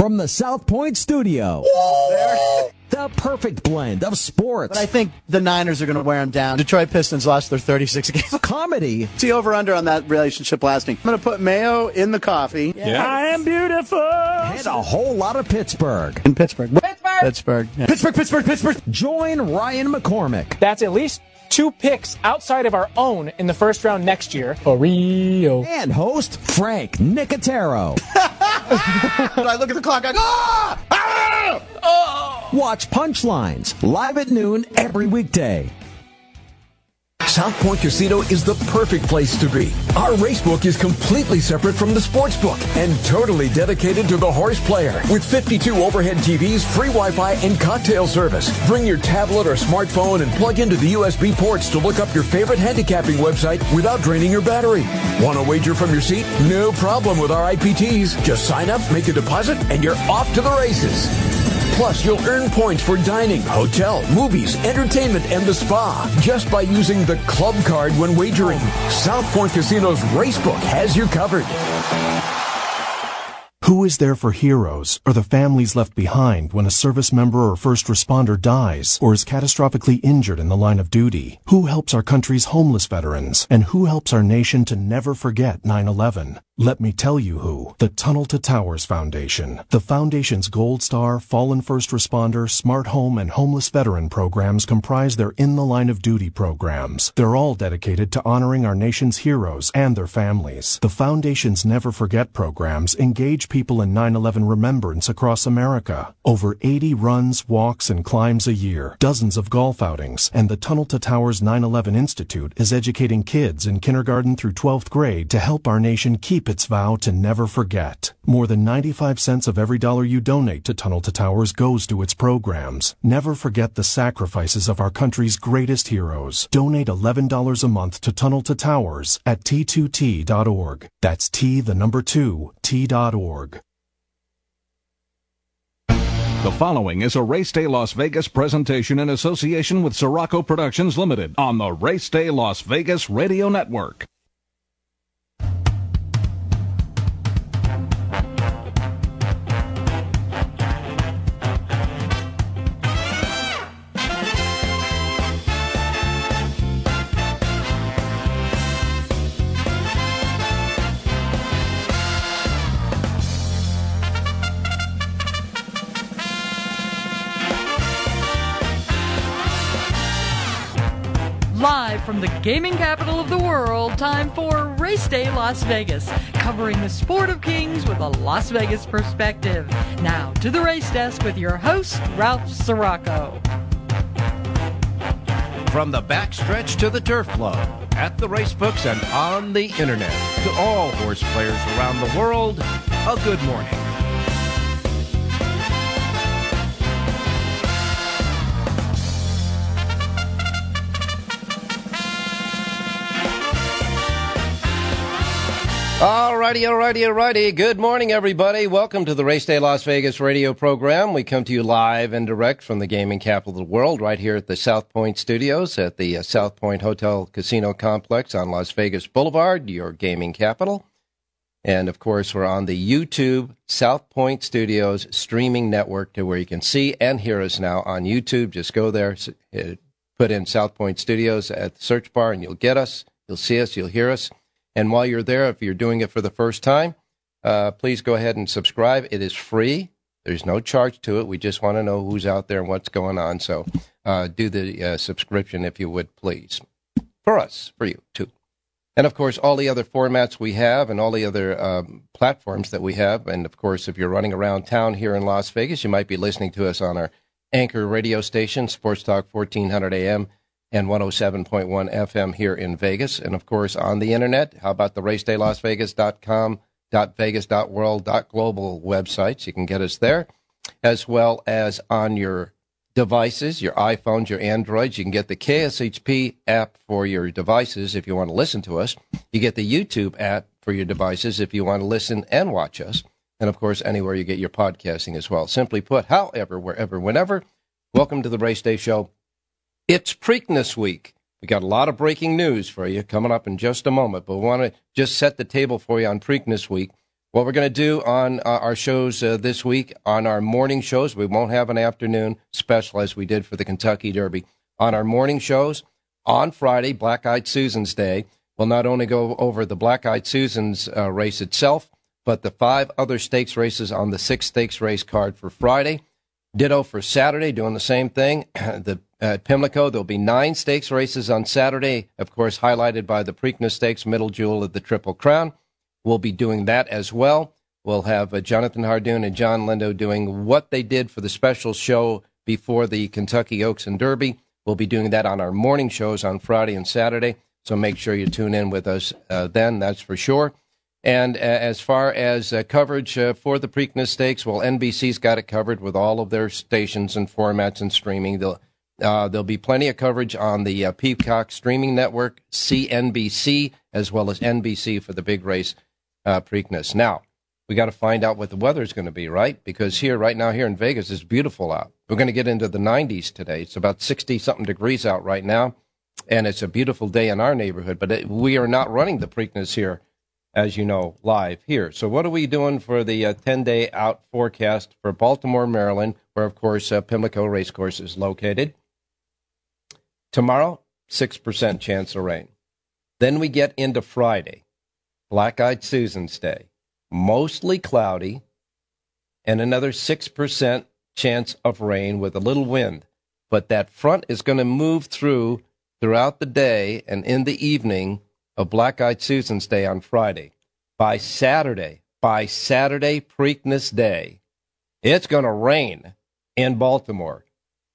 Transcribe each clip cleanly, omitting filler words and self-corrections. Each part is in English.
From the South Point studio, the perfect blend of sports. But I think the Niners are going to wear them down. Detroit Pistons lost their 36 games. Comedy. See over-under on that relationship lasting. I'm going to put mayo in the coffee. Yeah. I am beautiful. And a whole lot of Pittsburgh. In Pittsburgh. Pittsburgh. Yeah. Pittsburgh. Join Ryan McCormick. That's at least 2 picks outside of our own in the first round next year. For real. And host Frank Nicotero. When I look at the clock, I go, Watch Punchlines live at noon every weekday. South Point Casino is the perfect place to be. Our racebook is completely separate from the sportsbook and totally dedicated to the horse player. With 52 overhead TVs, free Wi-Fi, and cocktail service. Bring your tablet or smartphone and plug into the USB ports to look up your favorite handicapping website without draining your battery. Want to wager from your seat? No problem with our IPTs. Just sign up, make a deposit, and you're off to the races. Plus, you'll earn points for dining, hotel, movies, entertainment, and the spa just by using the club card when wagering. South Point Casino's Racebook has you covered. Who is there for heroes or the families left behind when a service member or first responder dies or is catastrophically injured in the line of duty? Who helps our country's homeless veterans? And who helps our nation to never forget 9/11? Let me tell you who. The Tunnel to Towers Foundation. The Foundation's Gold Star, Fallen First Responder, Smart Home, and Homeless Veteran programs comprise their In the Line of Duty programs. They're all dedicated to honoring our nation's heroes and their families. The Foundation's Never Forget programs engage people in 9/11 remembrance across America. Over 80 runs, walks, and climbs a year, dozens of golf outings, and the Tunnel to Towers 9/11 Institute is educating kids in kindergarten through 12th grade to help our nation keep its vow to never forget. More than 95 cents of every dollar you donate to Tunnel to Towers goes to its programs. Never forget the sacrifices of our country's greatest heroes. Donate $11 a month to Tunnel to Towers at T2T.org. That's T2T.org. The following is a Race Day Las Vegas presentation in association with Sirocco Productions Limited on the Race Day Las Vegas Radio Network. Live from the gaming capital of the world, time for Race Day Las Vegas, covering the sport of kings with a Las Vegas perspective. Now to the race desk with your host, Ralph Sirocco. From the backstretch to the turf club, at the racebooks and on the internet, to all horse players around the world, a good morning. Alrighty. Good morning, everybody. Welcome to the Race Day Las Vegas radio program. We come to you live and direct from the gaming capital of the world, right here at the South Point Studios at the South Point Hotel Casino Complex on Las Vegas Boulevard, your gaming capital. And, of course, we're on the YouTube South Point Studios streaming network to where you can see and hear us now on YouTube. Just go there, put in South Point Studios at the search bar, and you'll get us. You'll see us. You'll hear us. And while you're there, if you're doing it for the first time, please go ahead and subscribe. It is free. There's no charge to it. We just want to know who's out there and what's going on. So do the subscription if you would, please. For us, for you, too. And, of course, all the other formats we have and all the other platforms that we have. And, of course, if you're running around town here in Las Vegas, you might be listening to us on our anchor radio station, Sports Talk 1400 AM. And 107.1 FM here in Vegas. And, of course, on the Internet, how about the racedaylasvegas.com, .vegas.world, .global websites? You can get us there, as well as on your devices, your iPhones, your Androids. You can get the KSHP app for your devices if you want to listen to us. You get the YouTube app for your devices if you want to listen and watch us. And, of course, anywhere you get your podcasting as well. Simply put, however, wherever, whenever. Welcome to the Race Day Show. It's Preakness Week. We got a lot of breaking news for you coming up in just a moment, but we want to just set the table for you on Preakness Week. What we're going to do on our shows this week, on our morning shows, we won't have an afternoon special as we did for the Kentucky Derby. On our morning shows, on Friday, Black-Eyed Susan's Day, we'll not only go over the Black-Eyed Susan's race itself, but the 5 other stakes races on the 6 stakes race card for Friday. Ditto for Saturday, doing the same thing. At Pimlico, there'll be 9 stakes races on Saturday, of course, highlighted by the Preakness Stakes, middle jewel of the Triple Crown. We'll be doing that as well. We'll have Jonathan Hardoon and John Lindo doing what they did for the special show before the Kentucky Oaks and Derby. We'll be doing that on our morning shows on Friday and Saturday, so make sure you tune in with us then, that's for sure. And as far as coverage for the Preakness Stakes, well, NBC's got it covered with all of their stations and formats and streaming. There'll be plenty of coverage on the Peacock streaming network, CNBC, as well as NBC for the big race Preakness. Now, we got to find out what the weather's going to be, right? Because right now in Vegas, it's beautiful out. We're going to get into the 90s today. It's about 60-something degrees out right now, and it's a beautiful day in our neighborhood. But we are not running the Preakness here, as you know, live here. So what are we doing for the 10-day out forecast for Baltimore, Maryland, where, of course, Pimlico Racecourse is located? Tomorrow, 6% chance of rain. Then we get into Friday. Black-Eyed Susan's Day, mostly cloudy, and another 6% chance of rain with a little wind. But that front is going to move throughout the day and in the evening of Black-Eyed Susan's Day on Friday. By Saturday, Preakness Day, it's going to rain in Baltimore.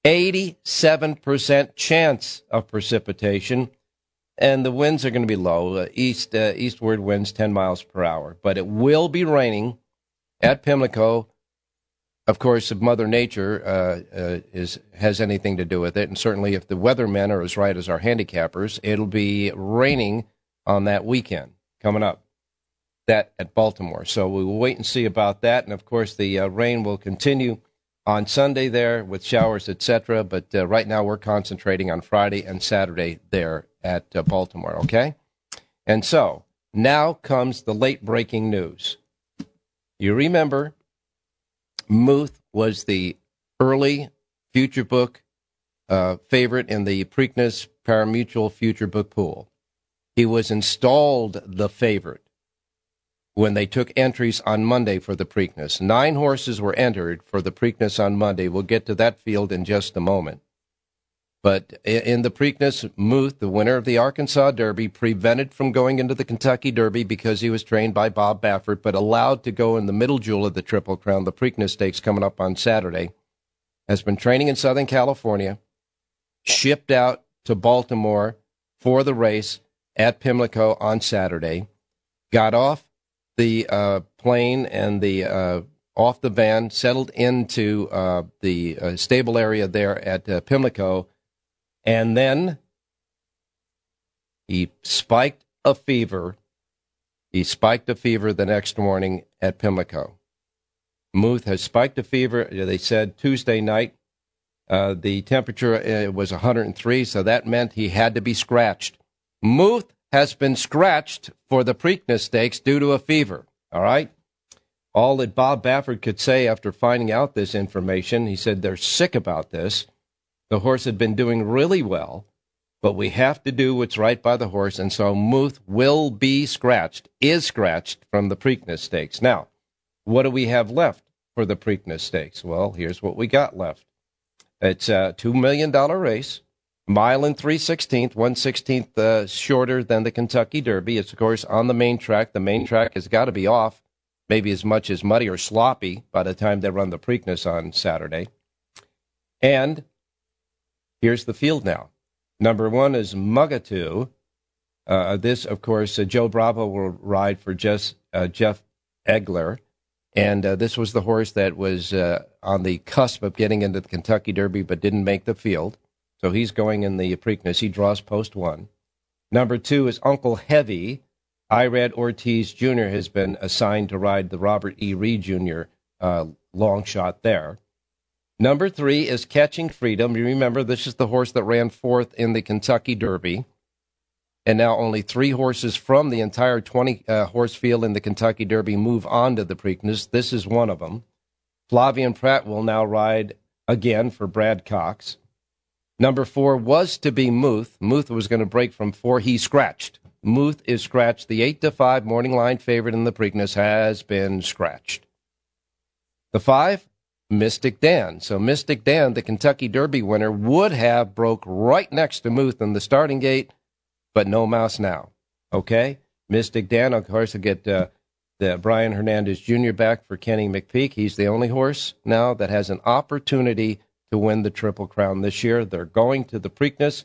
87% chance of precipitation. And the winds are going to be low, eastward winds 10 miles per hour. But it will be raining at Pimlico. Of course, if Mother Nature has anything to do with it, and certainly if the weathermen are as right as our handicappers, it'll be raining on that weekend coming up, that at Baltimore. So we will wait and see about that. And, of course, the rain will continue on Sunday there with showers, etc. But right now we're concentrating on Friday and Saturday there at Baltimore, okay? And so now comes the late-breaking news. You remember Muth was the early future book favorite in the Preakness Parimutuel future book pool. He was installed the favorite when they took entries on Monday for the Preakness. 9 horses were entered for the Preakness on Monday. We'll get to that field in just a moment. But in the Preakness, Muth, the winner of the Arkansas Derby, prevented from going into the Kentucky Derby because he was trained by Bob Baffert, but allowed to go in the middle jewel of the Triple Crown, the Preakness Stakes coming up on Saturday, has been training in Southern California, shipped out to Baltimore for the race at Pimlico on Saturday, got off the plane and off the van, settled into the stable area there at Pimlico, and then he spiked a fever. He spiked a fever the next morning at Pimlico. Muth has spiked a fever. They said Tuesday night the temperature was 103, so that meant he had to be scratched. Muth has been scratched for the Preakness Stakes due to a fever. All right? All that Bob Baffert could say after finding out this information, he said they're sick about this. The horse had been doing really well, but we have to do what's right by the horse, and so Muth will be scratched, is scratched from the Preakness Stakes. Now, what do we have left for the Preakness Stakes? Well, here's what we got left. It's a $2 million race, mile and 3/16, 1/16 shorter than the Kentucky Derby. It's, of course, on the main track. The main track has got to be off, maybe as much as muddy or sloppy by the time they run the Preakness on Saturday. And here's the field now. Number 1 is Mugatu. This, of course, Joe Bravo will ride for Jeff Egler. And this was the horse that was on the cusp of getting into the Kentucky Derby but didn't make the field. So he's going in the Preakness. He draws post 1. Number 2 is Uncle Heavy. Irad Ortiz Jr. has been assigned to ride the Robert E. Reed Jr. Long shot there. Number 3 is Catching Freedom. You remember, this is the horse that ran 4th in the Kentucky Derby. And now only 3 horses from the entire 20-horse field in the Kentucky Derby move on to the Preakness. This is one of them. Flavien Prat will now ride again for Brad Cox. Number 4 was to be Muth. Muth was going to break from 4. He scratched. Muth is scratched. The 8-5 morning line favorite in the Preakness has been scratched. The 5, Mystic Dan. So Mystic Dan, the Kentucky Derby winner, would have broke right next to Muth in the starting gate, but no mouse now. Okay? Mystic Dan, of course, will get the Brian Hernandez Jr. back for Kenny McPeek. He's the only horse now that has an opportunity to win the Triple Crown this year. They're going to the Preakness.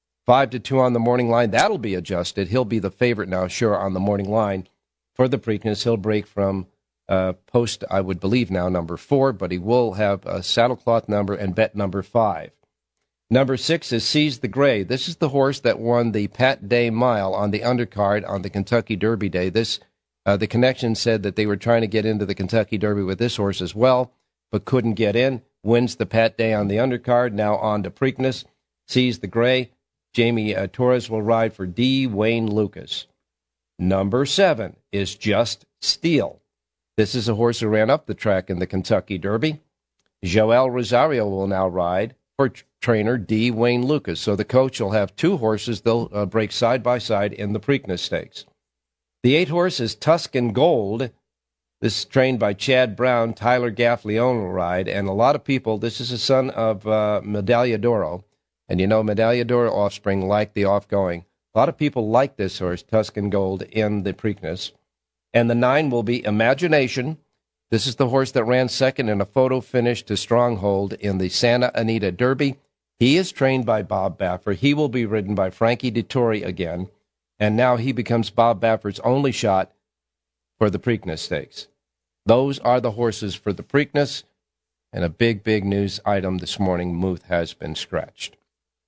5-2 on the morning line. That'll be adjusted. He'll be the favorite now, sure, on the morning line for the Preakness. He'll break from post, I would believe now, number 4, but he will have a saddlecloth number and bet number 5. Number 6 is Seize the Gray. This is the horse that won the Pat Day Mile on the undercard on the Kentucky Derby Day. The connection said that they were trying to get into the Kentucky Derby with this horse as well, but couldn't get in. Wins the Pat Day on the undercard. Now on to Preakness. Seize the Gray. Jamie Torres will ride for D. Wayne Lucas. Number 7 is Just Steel. This is a horse who ran up the track in the Kentucky Derby. Joel Rosario will now ride for trainer D. Wayne Lucas. So the coach will have 2 horses. They'll break side by side in the Preakness Stakes. The 8 horse is Tuscan Gold. This is trained by Chad Brown. Tyler Gaffleone will ride. And a lot of people, this is a son of Medaglia d'Oro. And you know, Medaglia d'Oro offspring like the off-going. A lot of people like this horse, Tuscan Gold, in the Preakness. And the 9 will be Imagination. This is the horse that ran second in a photo finish to Stronghold in the Santa Anita Derby. He is trained by Bob Baffert. He will be ridden by Frankie Dettori again. And now he becomes Bob Baffert's only shot for the Preakness Stakes. Those are the horses for the Preakness. And a big, big news item this morning, Muth has been scratched.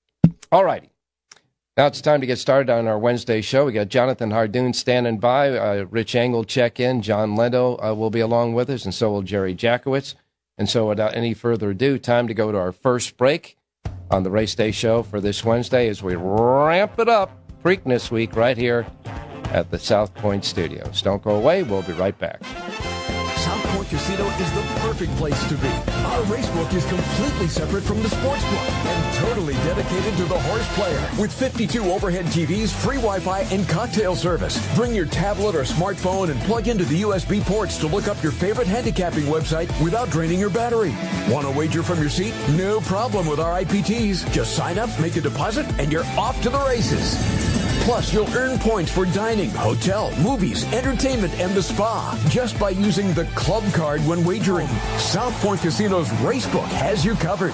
All righty. Now it's time to get started on our Wednesday show. We got Jonathan Hardoon standing by. Rich Engel check in. John Lendo will be along with us, and so will Jerry Jackowitz. And so without any further ado, time to go to our first break on the Race Day show for this Wednesday as we ramp it up. Preakness week right here at the South Point Studios. Don't go away. We'll be right back. South Point Casino is the perfect place to be. Our racebook is completely separate from the sportsbook and totally dedicated to the horse player. With 52 overhead TVs, free Wi-Fi, and cocktail service. Bring your tablet or smartphone and plug into the USB ports to look up your favorite handicapping website without draining your battery. Want to wager from your seat? No problem with our IPTs. Just sign up, make a deposit, and you're off to the races. Plus, you'll earn points for dining, hotel, movies, entertainment, and the spa just by using the club card when wagering. South Point Casino's Racebook has you covered.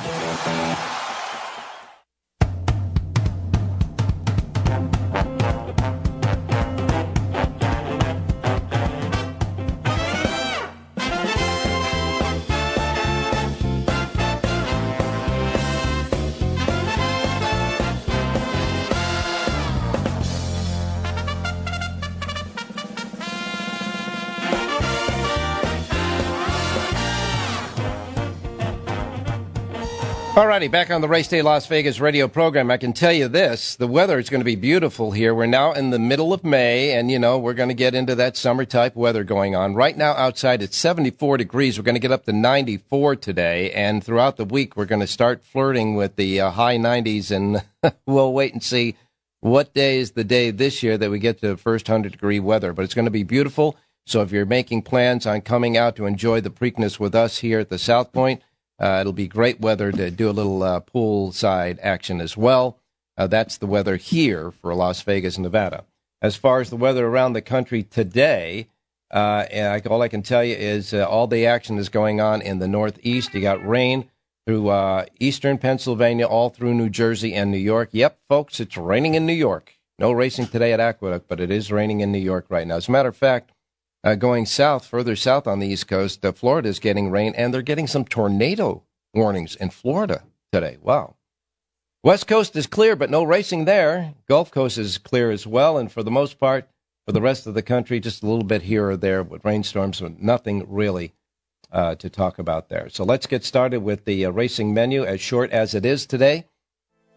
All righty, back on the Race Day Las Vegas radio program. I can tell you this, the weather is going to be beautiful here. We're now in the middle of May, and, you know, we're going to get into that summer-type weather going on. Right now, outside, it's 74 degrees. We're going to get up to 94 today, and throughout the week, we're going to start flirting with the high 90s, and we'll wait and see what day is the day this year that we get to the first 100-degree weather. But it's going to be beautiful, so if you're making plans on coming out to enjoy the Preakness with us here at the South Point, it'll be great weather to do a little poolside action as well. That's the weather here for Las Vegas, Nevada. As far as the weather around the country today, all I can tell you is all the action is going on in the Northeast. You got rain through eastern Pennsylvania, all through New Jersey and New York. Yep, folks, it's raining in New York. No racing today at Aqueduct, but it is raining in New York right now. As a matter of fact, going south, further south on the East Coast, Florida is getting rain, and they're getting some tornado warnings in Florida today. Wow. West Coast is clear, but no racing there. Gulf Coast is clear as well, and for the most part, for the rest of the country, just a little bit here or there with rainstorms, but nothing really to talk about there. So let's get started with the racing menu, as short as it is today.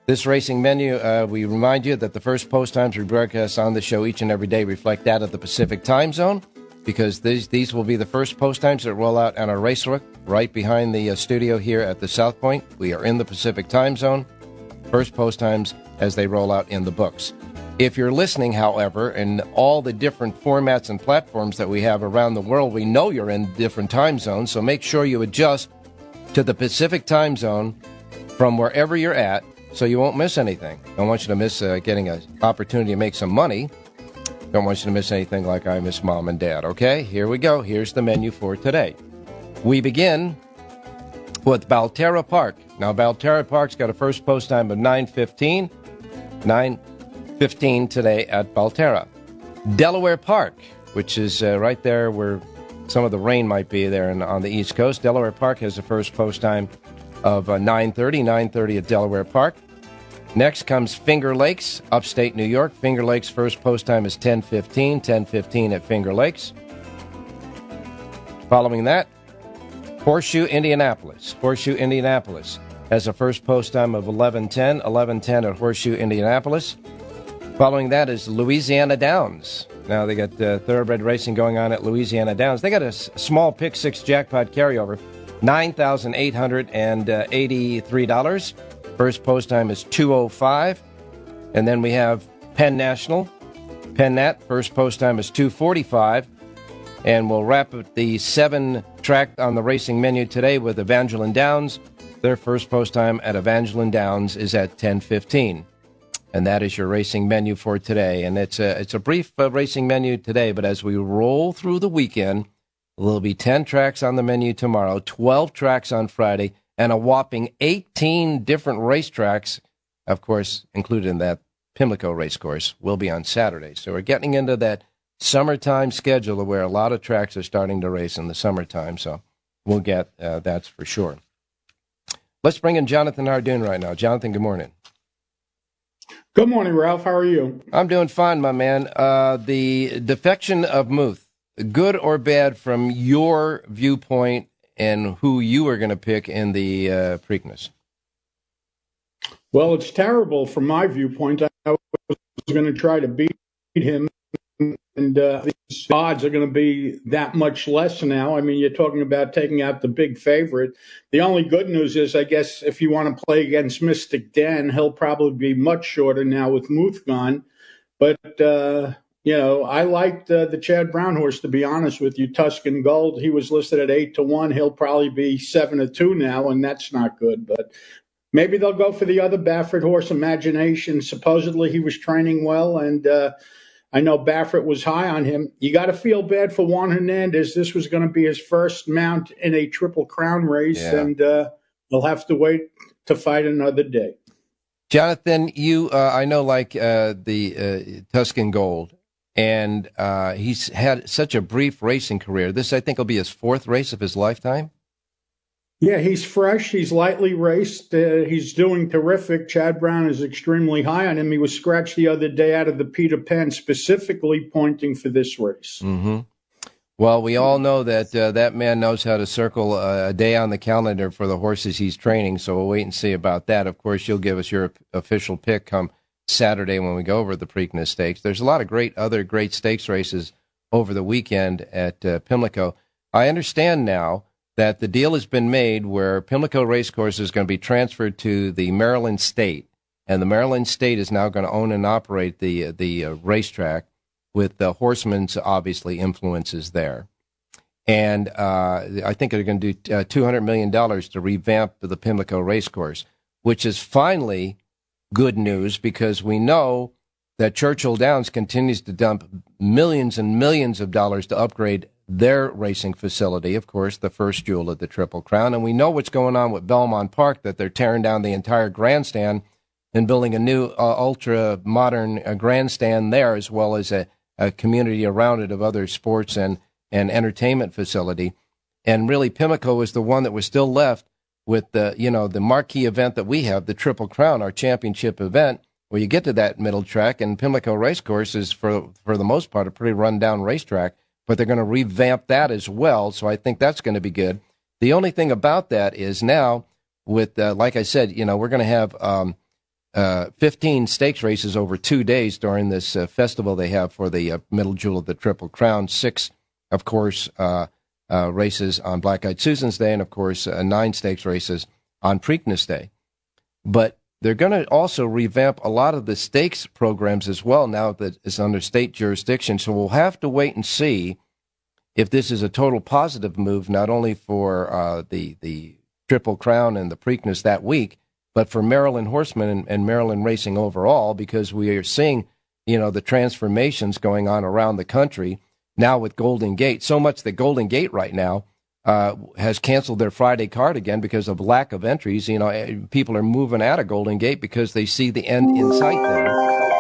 This racing menu, we remind you that the first post times we broadcast on the show each and every day reflect that of the Pacific time zone, because these will be the first post times that roll out on our racebook right behind the studio here at the South Point. We are in the Pacific time zone. First post times as they roll out in the books. If you're listening, however, in all the different formats and platforms that we have around the world, we know you're in different time zones, so make sure you adjust to the Pacific time zone from wherever you're at so you won't miss anything. Don't want you to miss getting an opportunity to make some money. Don't want you to miss anything like I miss Mom and Dad, okay? Here we go. Here's the menu for today. We begin with Belterra Park. Now, Belterra Park's got a first post time of 9:15. 9:15 today at Belterra. Delaware Park, which is right there where some of the rain might be there on the East Coast. Delaware Park has a first post time of 9:30 at Delaware Park. Next comes Finger Lakes, upstate New York. Finger Lakes' first post time is 10:15 at Finger Lakes. Following that, Horseshoe, Indianapolis. Horseshoe, Indianapolis has a first post time of 11:10 at Horseshoe, Indianapolis. Following that is Louisiana Downs. Now they got thoroughbred racing going on at Louisiana Downs. They got a small pick six jackpot carryover, $9,883. First post time is 2:05. And then we have Penn National. Penn Nat, first post time is 2:45. And we'll wrap up the 7 track on the racing menu today with Evangeline Downs. Their first post time at Evangeline Downs is at 10:15. And that is your racing menu for today. And it's a brief racing menu today, but as we roll through the weekend, there'll be 10 tracks on the menu tomorrow, 12 tracks on Friday, and a whopping 18 different racetracks, of course, included in that Pimlico Racecourse, will be on Saturday. So we're getting into that summertime schedule where a lot of tracks are starting to race in the summertime. So we'll get that's for sure. Let's bring in Jonathan Hardoon right now. Jonathan, good morning. Good morning, Ralph. How are you? I'm doing fine, my man. The defection of Muth, good or bad from your viewpoint and who you are going to pick in the Preakness? Well, it's terrible from my viewpoint. I was going to try to beat him, and the odds are going to be that much less now. I mean, you're talking about taking out the big favorite. The only good news is, I guess, if you want to play against Mystic Dan, he'll probably be much shorter now with Muth gone. But, I liked the Chad Brown horse, to be honest with you. Tuscan Gold, he was listed at 8-1. He'll probably be 7-2 now, and that's not good. But maybe they'll go for the other Baffert horse, Imagination. Supposedly he was training well, and I know Baffert was high on him. You got to feel bad for Juan Hernandez. This was going to be his first mount in a Triple Crown race, and he'll have to wait to fight another day. Jonathan, you I know like the Tuscan Gold, and he's had such a brief racing career. This, I think, will be his 4th race of his lifetime. Yeah, he's fresh. He's lightly raced. He's doing terrific. Chad Brown is extremely high on him. He was scratched the other day out of the Peter Pan, specifically pointing for this race. Mm-hmm. Well, we all know that that man knows how to circle a day on the calendar for the horses he's training, so we'll wait and see about that. Of course, you'll give us your official pick come Saturday when we go over the Preakness Stakes. There's a lot of other great stakes races over the weekend at Pimlico. I understand now that the deal has been made where Pimlico Racecourse is going to be transferred to the Maryland State, and the Maryland State is now going to own and operate the racetrack with the Horsemen's, obviously, influences there. And I think they're going to do $200 million to revamp the Pimlico Racecourse, which is finally good news because we know that Churchill Downs continues to dump millions and millions of dollars to upgrade their racing facility, of course, the first jewel of the Triple Crown. And we know what's going on with Belmont Park, that they're tearing down the entire grandstand and building a new ultra-modern grandstand there, as well as a community around it of other sports and entertainment facility. And really, Pimlico was the one that was still left with the marquee event that we have, the Triple Crown, our championship event, where you get to that middle track. And Pimlico Racecourse is, for the most part, a pretty run-down racetrack. But they're going to revamp that as well, so I think that's going to be good. The only thing about that is now, with like I said, we're going to have 15 stakes races over 2 days during this festival they have for the Middle Jewel of the Triple Crown. 6, of course, races on Black Eyed Susan's Day, and, of course, 9 stakes races on Preakness Day. But they're going to also revamp a lot of the stakes programs as well now that it's under state jurisdiction. So we'll have to wait and see if this is a total positive move, not only for the Triple Crown and the Preakness that week, but for Maryland horsemen and Maryland racing overall, because we are seeing, the transformations going on around the country now with Golden Gate. So much that Golden Gate right now has canceled their Friday card again because of lack of entries. People are moving out of Golden Gate because they see the end in sight there.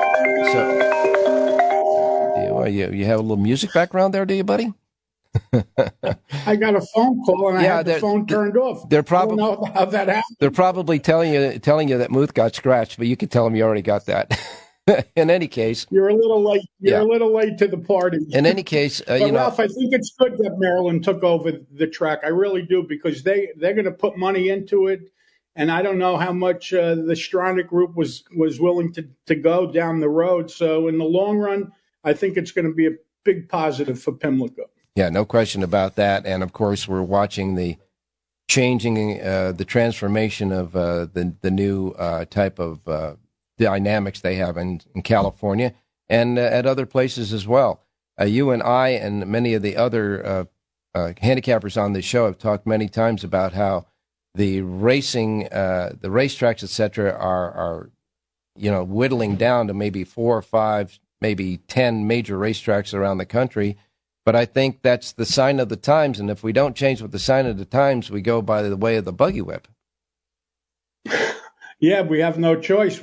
So, you have a little music background there, do you, buddy? I got a phone call and I had the phone turned off. They're probably, I don't know how that happened. They're probably telling you that Muth got scratched, but you can tell them you already got that. In any case, you're a little late. You're a little late to the party. In any case, Ralph, I think it's good that Maryland took over the track. I really do, because they're going to put money into it, and I don't know how much the Stronach Group was willing to go down the road. So in the long run, I think it's going to be a big positive for Pimlico. Yeah, no question about that. And of course, we're watching the changing, the transformation of the new type of dynamics they have in California and at other places as well. You and I and many of the other handicappers on this show have talked many times about how the racing, the racetracks, etc., are whittling down to maybe 4 or 5, maybe 10 major racetracks around the country. But I think that's the sign of the times, and if we don't change with the sign of the times, we go by the way of the buggy whip. Yeah, we have no choice.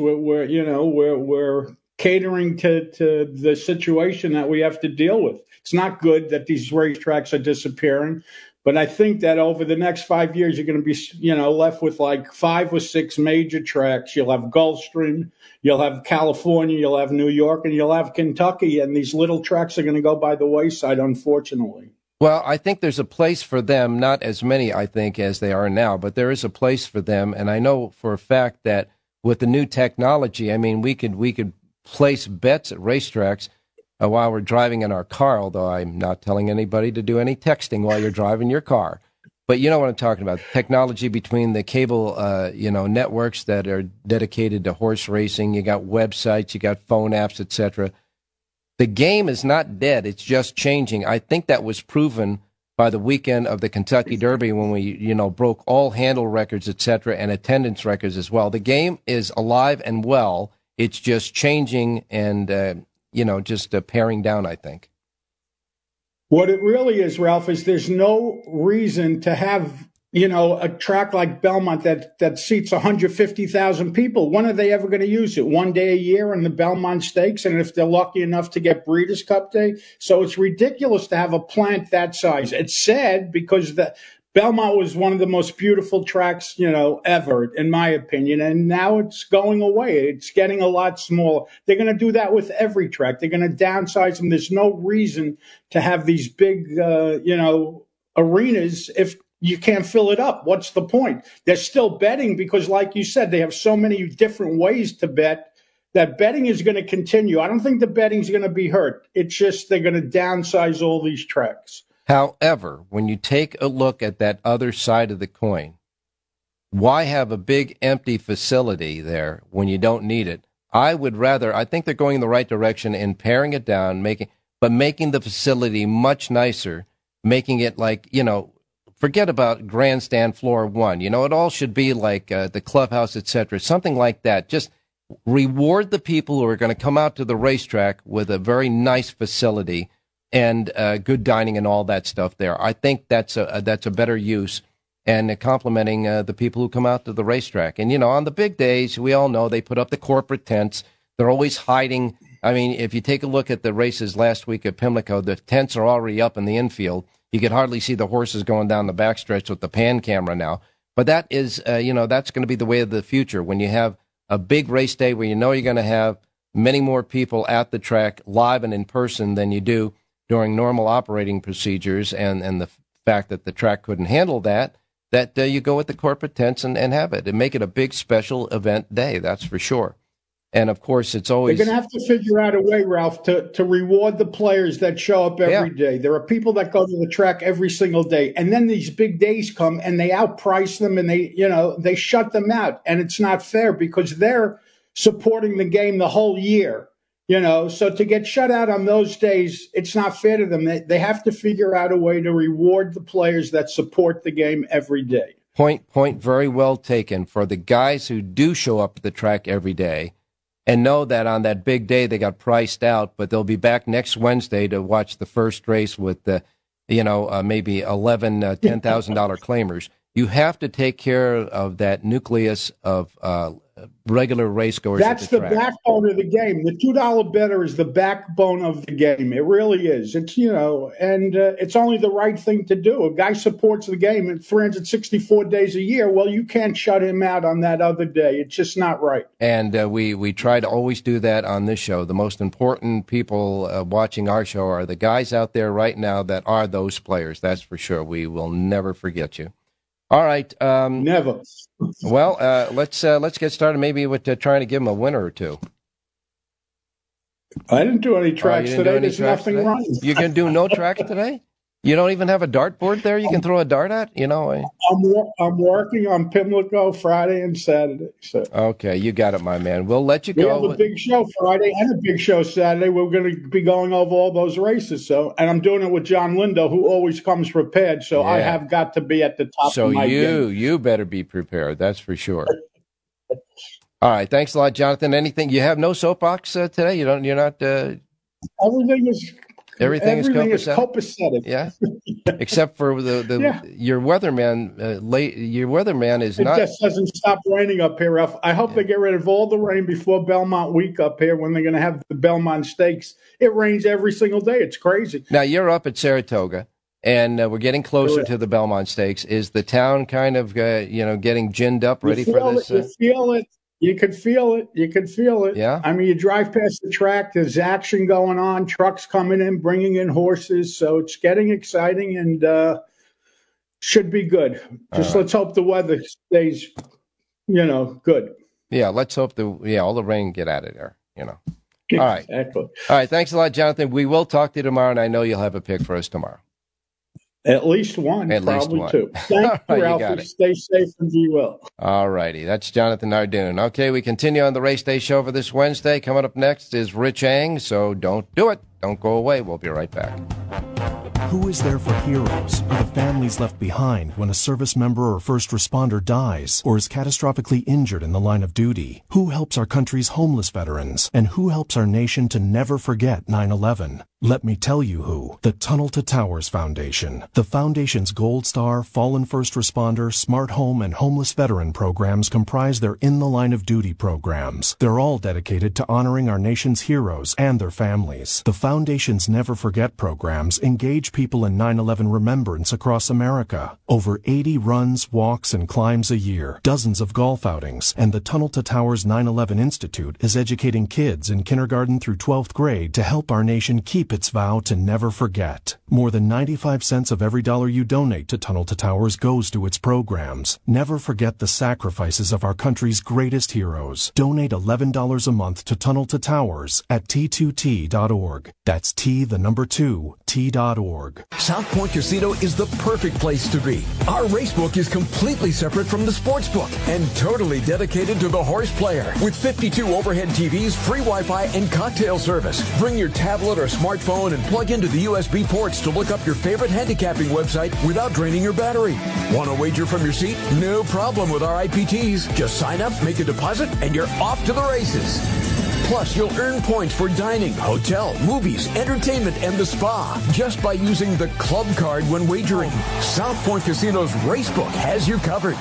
We're catering to the situation that we have to deal with. It's not good that these racetracks are disappearing, but I think that over the next 5 years, you're going to be, left with like 5 or 6 major tracks. You'll have Gulfstream, you'll have California, you'll have New York, and you'll have Kentucky, and these little tracks are going to go by the wayside, unfortunately. Well, I think there's a place for them, not as many, I think, as they are now, but there is a place for them. And I know for a fact that with the new technology, I mean, we could place bets at racetracks while we're driving in our car, although I'm not telling anybody to do any texting while you're driving your car. But you know what I'm talking about. Technology between the cable, networks that are dedicated to horse racing. You got websites, you got phone apps, etc. The game is not dead. It's just changing. I think that was proven by the weekend of the Kentucky Derby when we, broke all handle records, etc., and attendance records as well. The game is alive and well. It's just changing and, just paring down, I think. What it really is, Ralph, is there's no reason to have, a track like Belmont that seats 150,000 people. When are they ever going to use it? One day a year in the Belmont Stakes, and if they're lucky enough to get Breeders' Cup Day. So it's ridiculous to have a plant that size. It's sad because the Belmont was one of the most beautiful tracks, ever, in my opinion. And now it's going away. It's getting a lot smaller. They're going to do that with every track. They're going to downsize them. There's no reason to have these big, arenas if you can't fill it up. What's the point? They're still betting because, like you said, they have so many different ways to bet that betting is going to continue. I don't think the betting's going to be hurt. It's just they're going to downsize all these tracks. However, when you take a look at that other side of the coin, why have a big empty facility there when you don't need it? I think they're going in the right direction in paring it down, making the facility much nicer, making it like, forget about grandstand floor 1. It all should be like the clubhouse, etc., something like that. Just reward the people who are going to come out to the racetrack with a very nice facility and good dining and all that stuff there. I think that's a better use and complimenting the people who come out to the racetrack. And, on the big days, we all know they put up the corporate tents. They're always hiding. I mean, if you take a look at the races last week at Pimlico, the tents are already up in the infield. You could hardly see the horses going down the backstretch with the pan camera now. But that is, that's going to be the way of the future. When you have a big race day where you're going to have many more people at the track live and in person than you do during normal operating procedures, and the fact that the track couldn't handle that, that you go with the corporate tents and have it and make it a big special event day. That's for sure. And of course, it's always they're going to have to figure out a way, Ralph, to reward the players that show up every day. There are people that go to the track every single day, and then these big days come and they outprice them and they shut them out, and it's not fair because they're supporting the game the whole year. So to get shut out on those days, it's not fair to them. They have to figure out a way to reward the players that support the game every day. Point very well taken. For the guys who do show up at the track every day and know that on that big day they got priced out, but they'll be back next Wednesday to watch the first race with maybe 11 $10,000 claimers. You have to take care of that nucleus of regular race goers. That's the backbone of the game. The $2 better is the backbone of the game. It really is. It's and it's only the right thing to do. A guy supports the game in 364 days a year. Well, you can't shut him out on that other day. It's just not right. And we try to always do that on this show. The most important people watching our show are the guys out there right now that are those players. That's for sure. We will never forget you. All right. Never. Well, let's get started maybe with trying to give them a winner or two. I didn't do any tracks today. There's nothing wrong. You can do no tracks today? You don't even have a dartboard there you can throw a dart at? I'm working on Pimlico Friday and Saturday. So. Okay, you got it, my man. We'll let you go. We have a big show Friday and a big show Saturday. We're going to be going over all those races. And I'm doing it with John Lindo, who always comes prepared. So I have got to be at the top of my game. So you better be prepared. That's for sure. All right. Thanks a lot, Jonathan. Anything? You have no soapbox today? You're not. Everything is copacetic. Yeah, except for your weatherman. Your weatherman is not. It just doesn't stop raining up here, Ralph. I hope they get rid of all the rain before Belmont Week up here when they're going to have the Belmont Stakes. It rains every single day. It's crazy. Now you're up at Saratoga, and we're getting closer to the Belmont Stakes. Is the town kind of getting ginned up, ready for this? You feel it. You can feel it. You can feel it. Yeah. I mean, you drive past the track, there's action going on, trucks coming in, bringing in horses. So it's getting exciting and should be good. Let's hope the weather stays, good. Yeah, let's hope all the rain get out of there, All right. Exactly. All right. Thanks a lot, Jonathan. We will talk to you tomorrow, and I know you'll have a pick for us tomorrow. At least one, probably two. Thank you, Ralphie. Stay safe and be well. All righty. That's Jonathan Nardoon. Okay, we continue on the Race Day Show for this Wednesday. Coming up next is Rich Eng, so don't do it. Don't go away. We'll be right back. Who is there for heroes or the families left behind when a service member or first responder dies or is catastrophically injured in the line of duty? Who helps our country's homeless veterans? And who helps our nation to never forget 9/11? Let me tell you who. The Tunnel to Towers Foundation. The Foundation's Gold Star, Fallen First Responder, Smart Home, and Homeless Veteran programs comprise their In the Line of Duty programs. They're all dedicated to honoring our nation's heroes and their families. The Foundation's Never Forget programs engage people in 9/11 remembrance across America. Over 80 runs, walks, and climbs a year, dozens of golf outings, and the Tunnel to Towers 9/11 Institute is educating kids in kindergarten through 12th grade to help our nation keep its vow to never forget. More than 95 cents of every dollar you donate to Tunnel to Towers goes to its programs. Never forget the sacrifices of our country's greatest heroes. Donate $11 a month to Tunnel to Towers at T2T.org. That's T2T.org. South Point Casino is the perfect place to be. Our racebook is completely separate from the sportsbook and totally dedicated to the horse player. With 52 overhead TVs, free Wi-Fi, and cocktail service. Bring your tablet or smartphone and plug into the USB ports to look up your favorite handicapping website without draining your battery. Want to wager from your seat? No problem with our IPTs. Just sign up, make a deposit, and you're off to the races. Plus, you'll earn points for dining, hotel, movies, entertainment, and the spa just by using the club card when wagering. South Point Casino's Racebook has you covered.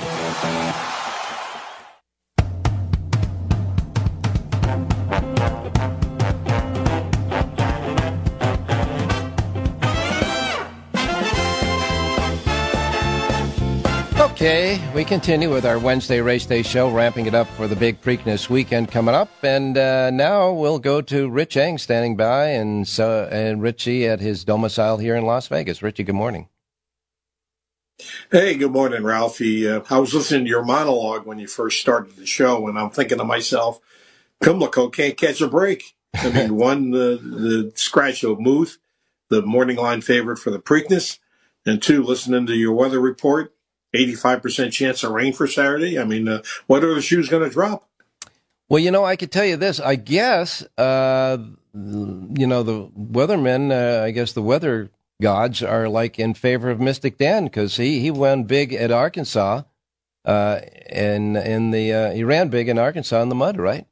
Okay, we continue with our Wednesday Race Day show, ramping it up for the big Preakness weekend coming up. And now we'll go to Rich Eng standing by and Richie at his domicile here in Las Vegas. Richie, good morning. Hey, good morning, Ralphie. I was listening to your monologue when you first started the show, and I'm thinking to myself, Pimlico can't catch a break. I mean, one, the scratch of Muth, the morning line favorite for the Preakness, and two, listening to your weather report, 85% chance of rain for Saturday. I mean, what are the shoes going to drop? Well, I could tell you this. I guess, the weathermen, I guess the weather gods are like in favor of Mystic Dan because he won big at Arkansas, and he ran big in Arkansas in the mud, right?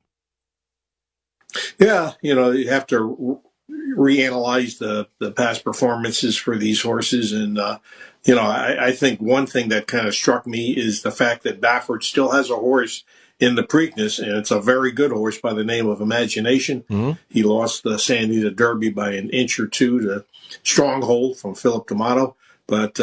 Yeah, you have to reanalyze the past performances for these horses. And, I think one thing that kind of struck me is the fact that Baffert still has a horse in the Preakness, and it's a very good horse by the name of Imagination. Mm-hmm. He lost the Santa Anita Derby by an inch or two to Stronghold from Philip D'Amato. But,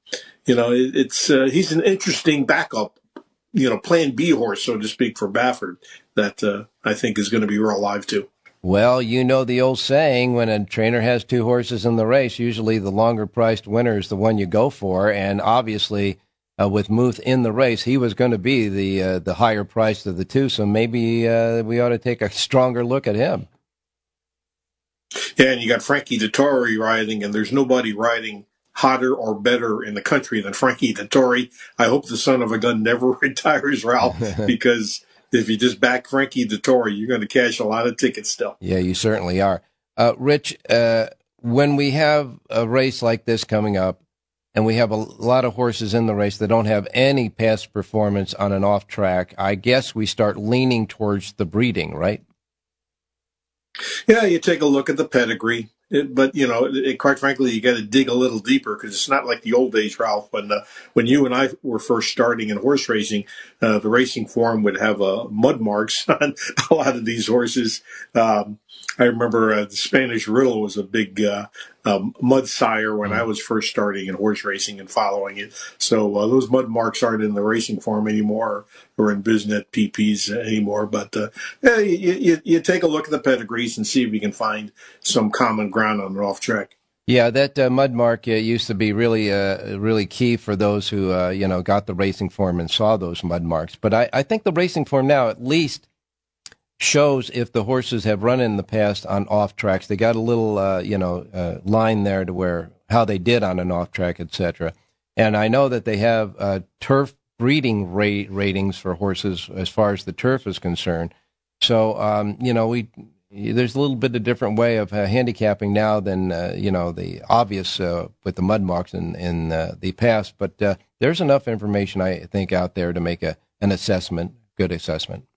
he's an interesting backup, plan B horse, so to speak, for Baffert that I think is going to be real live too. Well, the old saying, when a trainer has two horses in the race, usually the longer-priced winner is the one you go for. And obviously, with Muth in the race, he was going to be the higher-priced of the two. So maybe we ought to take a stronger look at him. Yeah, and you got Frankie Dettori riding, and there's nobody riding hotter or better in the country than Frankie Dettori. I hope the son of a gun never retires, Ralph, because if you just back Frankie Dettori, you're going to cash a lot of tickets still. Yeah, you certainly are. Rich, when we have a race like this coming up, and we have a lot of horses in the race that don't have any past performance on an off track, I guess we start leaning towards the breeding, right? Yeah, you take a look at the pedigree. But, quite frankly, you got to dig a little deeper because it's not like the old days, Ralph, when you and I were first starting in horse racing, the racing form would have mud marks on a lot of these horses. I remember the Spanish Riddle was a big mud sire when I was first starting in horse racing and following it. So those mud marks aren't in the racing form anymore or in BizNet PPs anymore. But you take a look at the pedigrees and see if you can find some common ground on an off track. Yeah, that mud mark used to be really key for those who got the racing form and saw those mud marks. But I think the racing form now at least shows if the horses have run in the past on off tracks. They got a little line there to where how they did on an off track, etc. And I know that they have turf breeding ratings for horses as far as the turf is concerned. So there's a little bit of different way of handicapping now than the obvious with the mud marks in the past. But there's enough information, I think, out there to make an assessment, good assessment.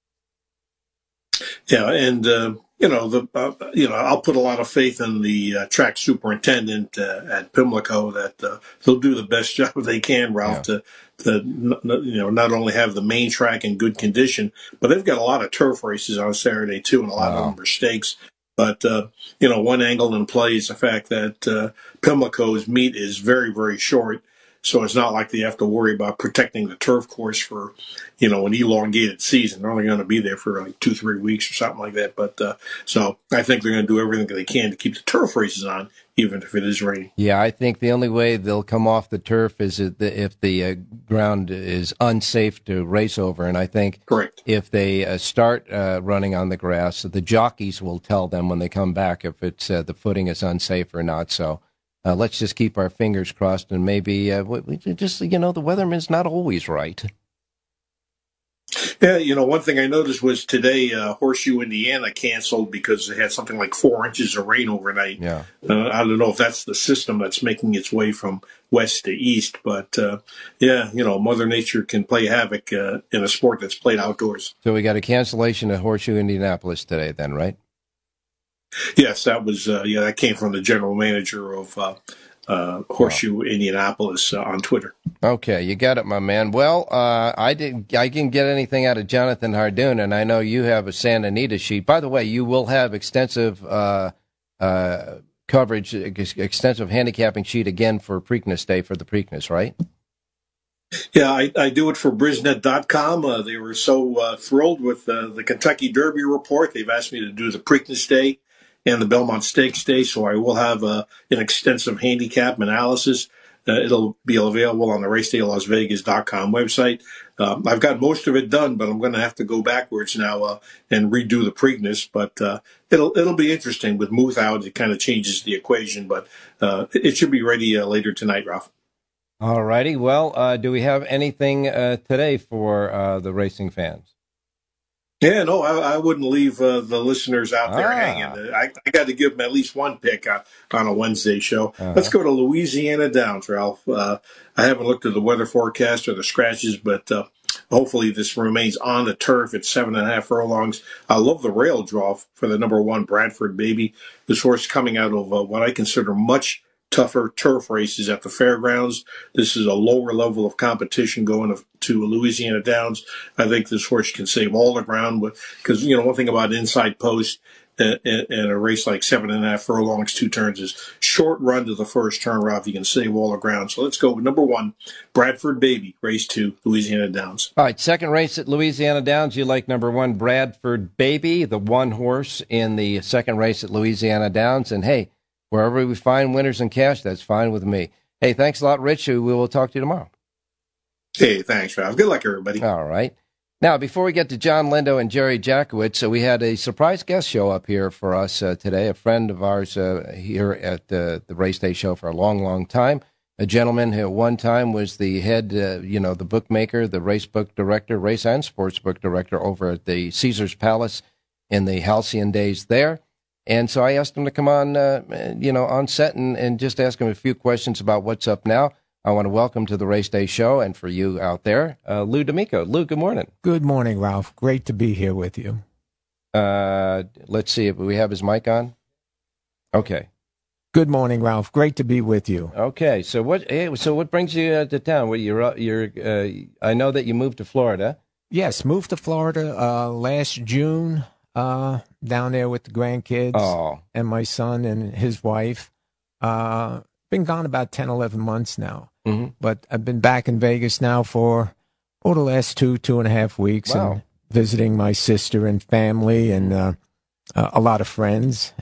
Yeah, and I'll put a lot of faith in the track superintendent at Pimlico that they'll do the best job they can, Ralph, to not only have the main track in good condition, but they've got a lot of turf races on Saturday too, and a lot of them are stakes. But one angle in play is the fact that Pimlico's meet is very, very short. So it's not like they have to worry about protecting the turf course for, an elongated season. They're only going to be there for like 2-3 weeks or something like that. But so I think they're going to do everything that they can to keep the turf races on, even if it is raining. Yeah, I think the only way they'll come off the turf is if the ground is unsafe to race over. And I think correct. If they start running on the grass, the jockeys will tell them when they come back if it's the footing is unsafe or not. So. Let's just keep our fingers crossed, and maybe we just, the weatherman's not always right. Yeah, one thing I noticed was today Horseshoe, Indiana canceled because they had something like 4 inches of rain overnight. Yeah. I don't know if that's the system that's making its way from west to east, but Mother Nature can play havoc in a sport that's played outdoors. So we got a cancellation at Horseshoe, Indianapolis today then, right? Yes, that was that came from the general manager of Horseshoe Indianapolis on Twitter. Okay, you got it, my man. Well, I didn't get anything out of Jonathan Hardoon, and I know you have a Santa Anita sheet. By the way, you will have extensive coverage, extensive handicapping sheet again for Preakness Day for the Preakness, right? Yeah, I do it for BrizNet.com. They were so thrilled with the Kentucky Derby report. They've asked me to do the Preakness Day and the Belmont Stakes Day, so I will have an extensive handicap analysis. it'll be available on the RacedayLasVegas.com website. I've got most of it done, but I'm going to have to go backwards now and redo the Preakness. But it'll be interesting with Muth out. It kind of changes the equation, but it should be ready later tonight, Ralph. All righty. Well, do we have anything today for the racing fans? Yeah, no, I wouldn't leave the listeners out there hanging. I got to give them at least one pick on a Wednesday show. Let's go to Louisiana Downs, Ralph. I haven't looked at the weather forecast or the scratches, but hopefully this remains on the turf at 7.5 furlongs. I love the rail draw for the number 1 Bradford Baby. This horse coming out of what I consider much tougher turf races at the fairgrounds. This is a lower level of competition going to Louisiana Downs. I think this horse can save all the ground, because one thing about inside post in a race like 7.5 furlongs, 2 turns is short run to the first turn, Ralph. You can save all the ground. So let's go with number 1, Bradford Baby, race 2, Louisiana Downs. All right, second race at Louisiana Downs. You like number 1, Bradford Baby, the 1 horse in the second race at Louisiana Downs. And hey, wherever we find winners in cash, that's fine with me. Hey, thanks a lot, Rich. We will talk to you tomorrow. Hey, thanks, Ralph. Good luck, everybody. All right. Now, before we get to John Lindo and Jerry Jackowitz, we had a surprise guest show up here for us today, a friend of ours here at the Race Day Show for a long, long time, a gentleman who at one time was the head, the bookmaker, the race book director, race and sports book director over at the Caesars Palace in the halcyon days there. And so I asked him to come on, on set and just ask him a few questions about what's up now. I want to welcome to the Race Day Show, and for you out there, Lou D'Amico. Lou, good morning. Good morning, Ralph. Great to be here with you. Let's see if we have his mic on. Okay. Good morning, Ralph. Great to be with you. Okay. So what brings you to town? Well, I know that you moved to Florida. Yes, moved to Florida last June. Down there with the grandkids and my son and his wife. Been gone about 10, 11 months now. Mm-hmm. But I've been back in Vegas now for the last 2.5 weeks. Wow. And visiting my sister and family and a lot of friends.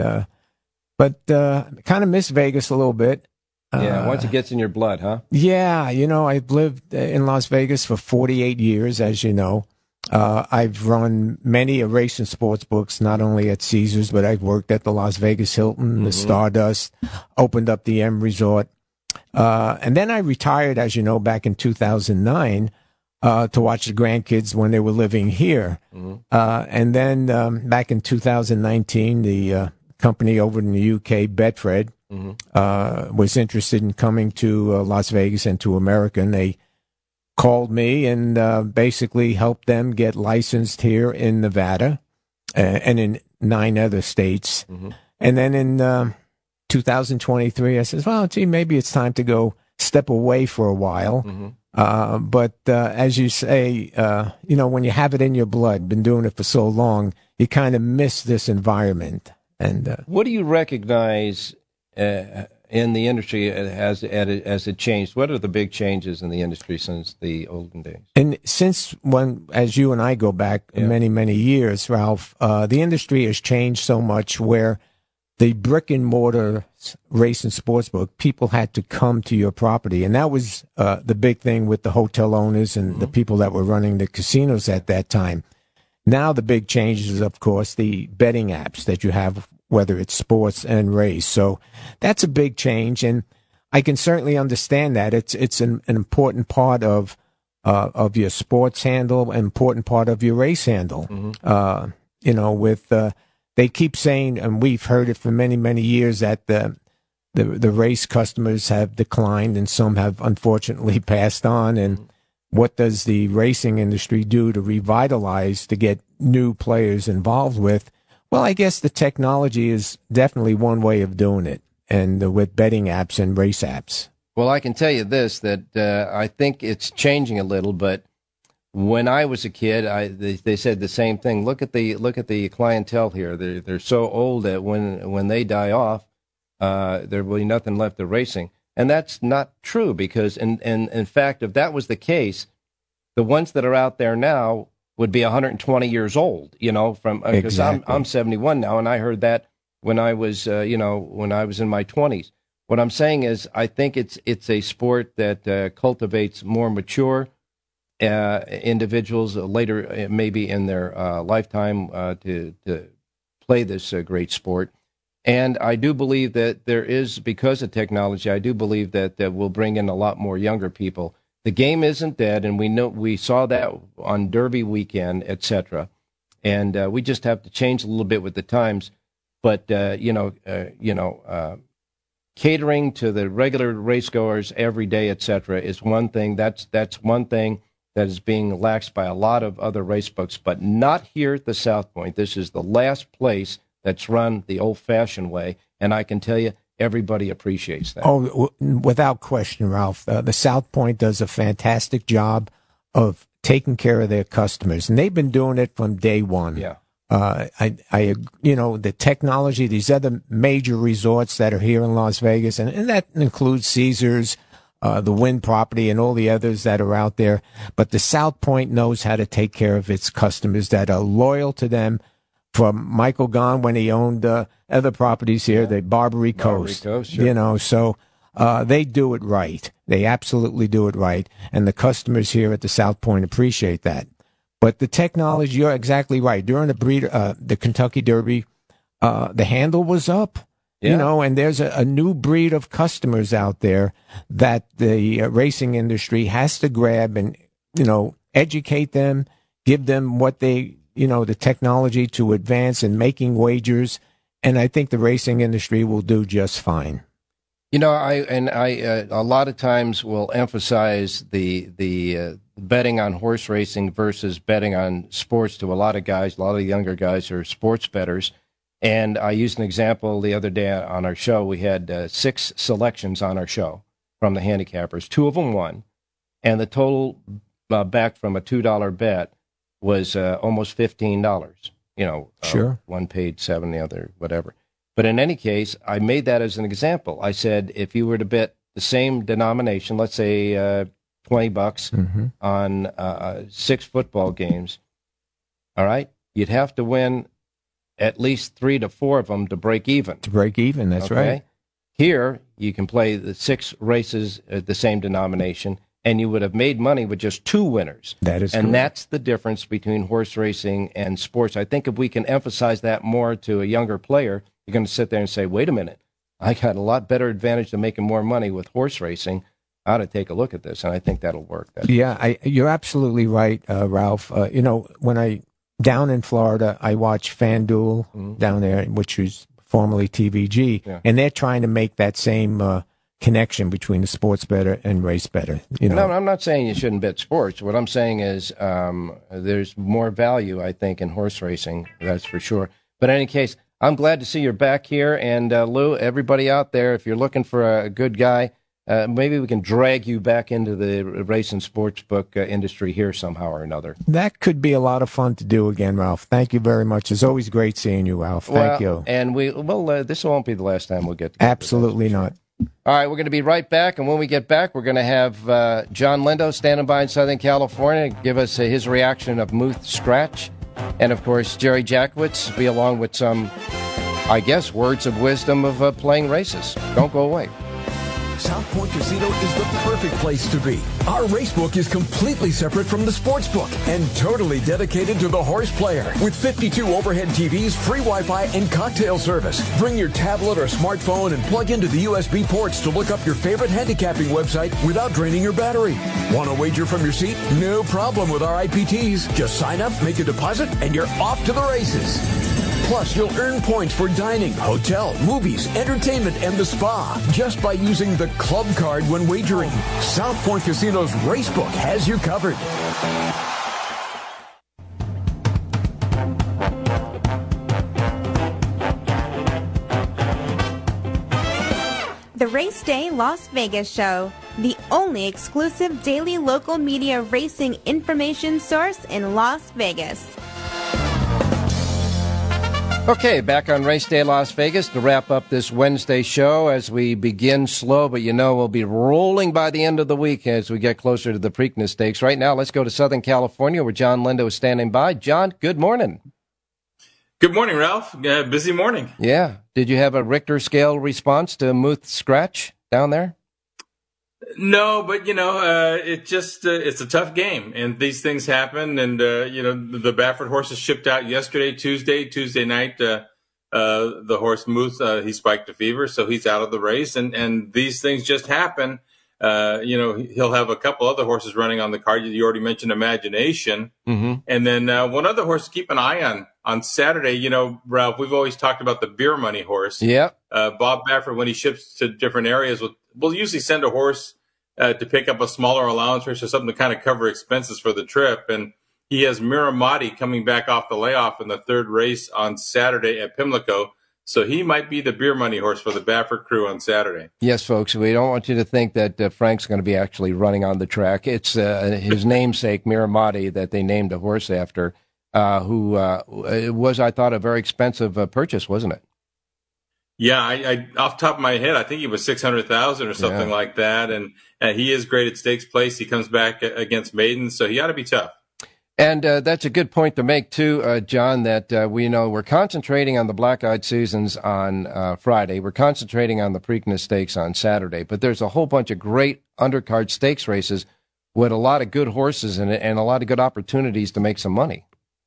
But kind of miss Vegas a little bit. Once it gets in your blood, huh? Yeah, I've lived in Las Vegas for 48 years, as you know. I've run many race and sports books, not only at Caesars, but I've worked at the Las Vegas Hilton, the Stardust, opened up the M Resort. And then I retired, as you know, back in 2009 to watch the grandkids when they were living here. And then back in 2019, the company over in the UK, Betfred, was interested in coming to Las Vegas and to America, and they called me and basically helped them get licensed here in Nevada and in 9 other states. And then in 2023, I said, well, gee, maybe it's time to go step away for a while. But as you say, when you have it in your blood, been doing it for so long, you kind of miss this environment. And what do you recognize in the industry as it changed? What are the big changes in the industry since the olden days? And since as you and I go back many, many years, Ralph, the industry has changed so much where the brick and mortar race and sports book, people had to come to your property. And that was the big thing with the hotel owners and the people that were running the casinos at that time. Now the big change is, of course, the betting apps that you have, whether it's sports and race. So that's a big change, and I can certainly understand that. It's an important part of your sports handle, an important part of your race handle. They keep saying, and we've heard it for many, many years, that the race customers have declined and some have unfortunately passed on. And what does the racing industry do to revitalize, to get new players involved with? Well, I guess the technology is definitely one way of doing it, and with betting apps and race apps. Well, I can tell you this, that I think it's changing a little, but when I was a kid, they said the same thing. Look at the clientele here. They're so old that when they die off, there will be nothing left of racing. And that's not true, because in fact, if that was the case, the ones that are out there now would be 120 years old, because exactly. I'm 71 now, and I heard that when I was in my 20s. What I'm saying is, I think it's a sport that cultivates more mature individuals later, maybe in their lifetime, to play this great sport. And I do believe that there is, because of technology, I do believe that we'll bring in a lot more younger people. The game isn't dead, and we saw that on Derby weekend, etc. And we just have to change a little bit with the times. But catering to the regular racegoers every day, etc., is one thing. That's one thing that is being laxed by a lot of other race books, but not here at the South Point. This is the last place that's run the old-fashioned way, and I can tell you, everybody appreciates that. Oh, without question, Ralph. The South Point does a fantastic job of taking care of their customers, and they've been doing it from day one. Yeah. The technology, these other major resorts that are here in Las Vegas, and that includes Caesars, the Wynn property, and all the others that are out there. But the South Point knows how to take care of its customers that are loyal to them. From Michael Gahn when he owned other properties here, the Barbary Coast. Sure. So they do it right. They absolutely do it right. And the customers here at the South Point appreciate that. But the technology, you're exactly right. During the Kentucky Derby, the handle was up. Yeah. And there's a new breed of customers out there that the racing industry has to grab and, educate them, give them what they, the technology to advance in making wagers. And I think the racing industry will do just fine. I a lot of times will emphasize the betting on horse racing versus betting on sports to a lot of guys. A lot of younger guys are sports bettors. And I used an example the other day on our show. We had 6 selections on our show from the handicappers. 2 of them won. And the total back from a $2 bet was almost $15. Sure. One paid $7, the other whatever. But in any case, I made that as an example. I said, if you were to bet the same denomination, let's say $20 on 6 football games, all right, you'd have to win at least 3 to 4 of them to break even. That's right. Here, you can play the 6 races at the same denomination, and you would have made money with just 2 winners. That is correct. And that's the difference between horse racing and sports. I think if we can emphasize that more to a younger player, you're going to sit there and say, wait a minute, I got a lot better advantage to making more money with horse racing. I ought to take a look at this, and I think that'll work. You're absolutely right, Ralph. When down in Florida, I watch FanDuel down there, which was formerly TVG, and they're trying to make that same connection between the sports bettor and race bettor. No, I'm not saying you shouldn't bet sports. What I'm saying is there's more value, I think, in horse racing. That's for sure. But in any case, I'm glad to see you're back here. And Lou, everybody out there, if you're looking for a good guy, maybe we can drag you back into the race and sports book industry here somehow or another. That could be a lot of fun to do again, Ralph. Thank you very much. It's always great seeing you, Ralph. Thank you. And this won't be the last time we'll get together. Absolutely not. All right, we're going to be right back, and when we get back, we're going to have John Lindo standing by in Southern California to give us his reaction of Muth Scratch. And, of course, Jerry Jackowitz will be along with some, I guess, words of wisdom of playing races. Don't go away. South Point Casino is the perfect place to be. Our racebook is completely separate from the sportsbook and totally dedicated to the horse player. With 52 overhead TVs, free Wi-Fi, and cocktail service. Bring your tablet or smartphone and plug into the USB ports to look up your favorite handicapping website without draining your battery. Want to wager from your seat? No problem with our IPTs. Just sign up, make a deposit, and you're off to the races. Plus, you'll earn points for dining, hotel, movies, entertainment, and the spa just by using the club card when wagering. South Point Casino's Racebook has you covered. The Race Day Las Vegas Show, the only exclusive daily local media racing information source in Las Vegas. Okay, back on Race Day Las Vegas to wrap up this Wednesday show as we begin slow, but we'll be rolling by the end of the week as we get closer to the Preakness Stakes. Right now, let's go to Southern California where John Lindo is standing by. John, good morning. Good morning, Ralph. Busy morning. Yeah. Did you have a Richter scale response to Muth's scratch down there? No, but it's a tough game, and these things happen. And the Baffert horses shipped out yesterday, Tuesday night. The horse Muth, he spiked a fever, so he's out of the race. And these things just happen. He'll have a couple other horses running on the card. You already mentioned Imagination. Mm-hmm. And then one other horse to keep an eye on Saturday. Ralph, we've always talked about the beer money horse. Yeah. Bob Baffert, when he ships to different areas, will usually send a horse to pick up a smaller allowance race or something to kind of cover expenses for the trip. And he has Miramati coming back off the layoff in the third race on Saturday at Pimlico. So he might be the beer money horse for the Baffert crew on Saturday. Yes, folks. We don't want you to think that Frank's going to be actually running on the track. It's his namesake, Miramati, that they named a horse after, who was, I thought, a very expensive purchase, wasn't it? Yeah, I off the top of my head, I think he was $600,000 or something like that. And he is great at stakes place. He comes back against maidens, so he ought to be tough. And that's a good point to make, too, John, that we're concentrating on the Black-Eyed Susans on Friday. We're concentrating on the Preakness Stakes on Saturday. But there's a whole bunch of great undercard stakes races with a lot of good horses in it and a lot of good opportunities to make some money.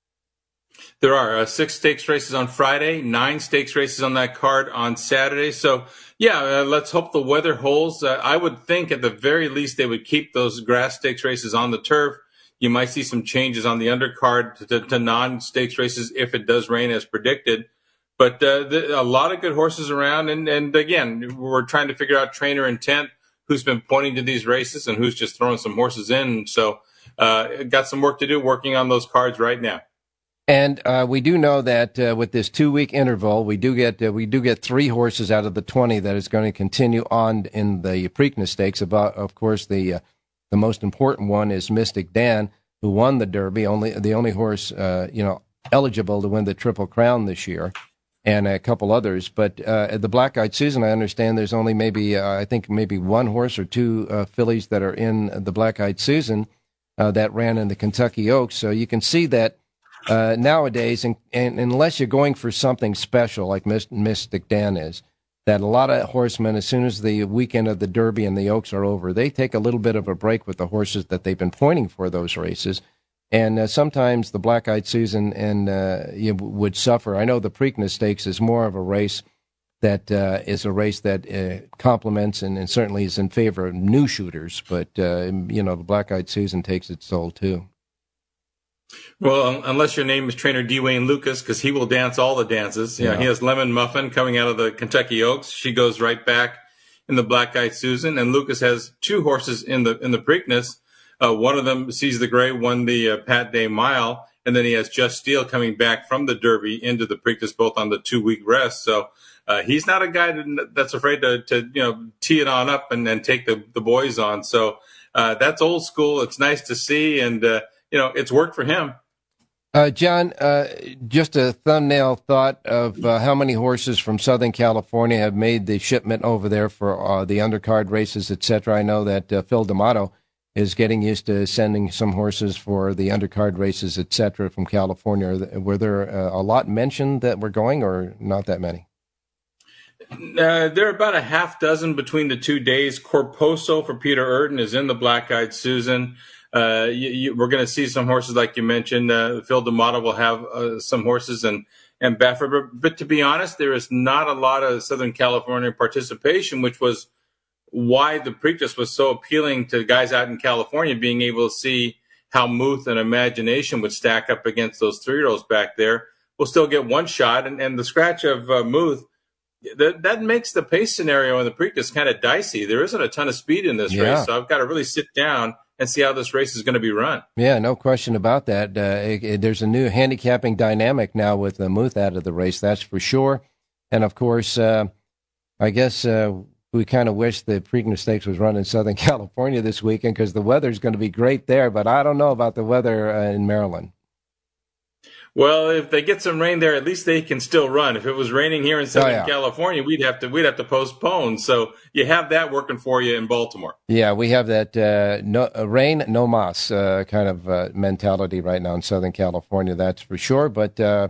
There are 6 stakes races on Friday, 9 stakes races on that card on Saturday. So, let's hope the weather holds. I would think at the very least they would keep those grass stakes races on the turf. You might see some changes on the undercard to non-stakes races if it does rain as predicted. But a lot of good horses around. And again, we're trying to figure out trainer intent, who's been pointing to these races and who's just throwing some horses in. So got some work to do working on those cards right now. And we do know that with this 2-week interval, we do get 3 horses out of the 20 that is going to continue on in the Preakness Stakes. Of course, the most important one is Mystic Dan, who won the Derby, the only horse eligible to win the Triple Crown this year, and a couple others. But at the Black-Eyed Susan, I understand there's only maybe 1 horse or 2 fillies that are in the Black-Eyed Susan that ran in the Kentucky Oaks. So you can see that nowadays, and unless you're going for something special like Mystic Dan is, that a lot of horsemen, as soon as the weekend of the Derby and the Oaks are over, they take a little bit of a break with the horses that they've been pointing for those races. And sometimes the Black-Eyed Susan would suffer. I know the Preakness Stakes is more of a race that complements and certainly is in favor of new shooters. But, the Black-Eyed Susan takes its toll, too. Well, unless your name is trainer Dwayne Lucas, because he will dance all the dances. He has Lemon Muffin coming out of the Kentucky Oaks. She goes right back in the Black-Eyed Susan. And Lucas has 2 horses in the Preakness. One of them, Seize the Gray, won the Pat Day Mile. And then he has Just Steel coming back from the Derby into the Preakness, both on the 2-week rest. So he's not a guy that's afraid to tee it on up and take the boys on. So that's old school. It's nice to see. And, it's worked for him. John, just a thumbnail thought of how many horses from Southern California have made the shipment over there for the undercard races, etc. I know that Phil D'Amato is getting used to sending some horses for the undercard races, etc. from California. Were there a lot mentioned that were going, or not that many? There are about a half dozen between the 2 days. Corposo for Peter Urton is in the Black-Eyed Susan. We're going to see some horses like you mentioned. Phil D'Amato will have some horses and Baffert. But to be honest, there is not a lot of Southern California participation, which was why the Preakness was so appealing to guys out in California, being able to see how Muth and Imagination would stack up against those 3-year-olds back there. We'll still get one shot, and the scratch of Muth, that makes the pace scenario in the Preakness kind of dicey. There isn't a ton of speed in this race, so I've got to really sit down and see how this race is going to be run. Yeah, no question about that. There's a new handicapping dynamic now with the Muth out of the race, that's for sure. And, of course, I guess we kind of wish the Preakness Stakes was run in Southern California this weekend because the weather's going to be great there, but I don't know about the weather in Maryland. Well, if they get some rain there, at least they can still run. If it was raining here in Southern California, we'd have to postpone. So you have that working for you in Baltimore. Yeah, we have that no rain, no mas kind of mentality right now in Southern California. That's for sure. But